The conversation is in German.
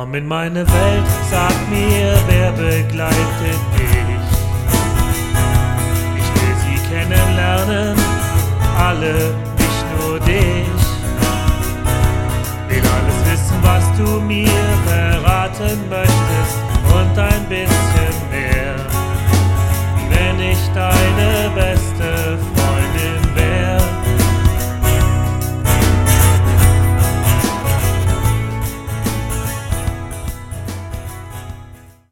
Komm in meine Welt, sag mir, wer begleitet dich? Ich will sie kennenlernen, alle, nicht nur dich. Will alles wissen, was du mir verraten möchtest.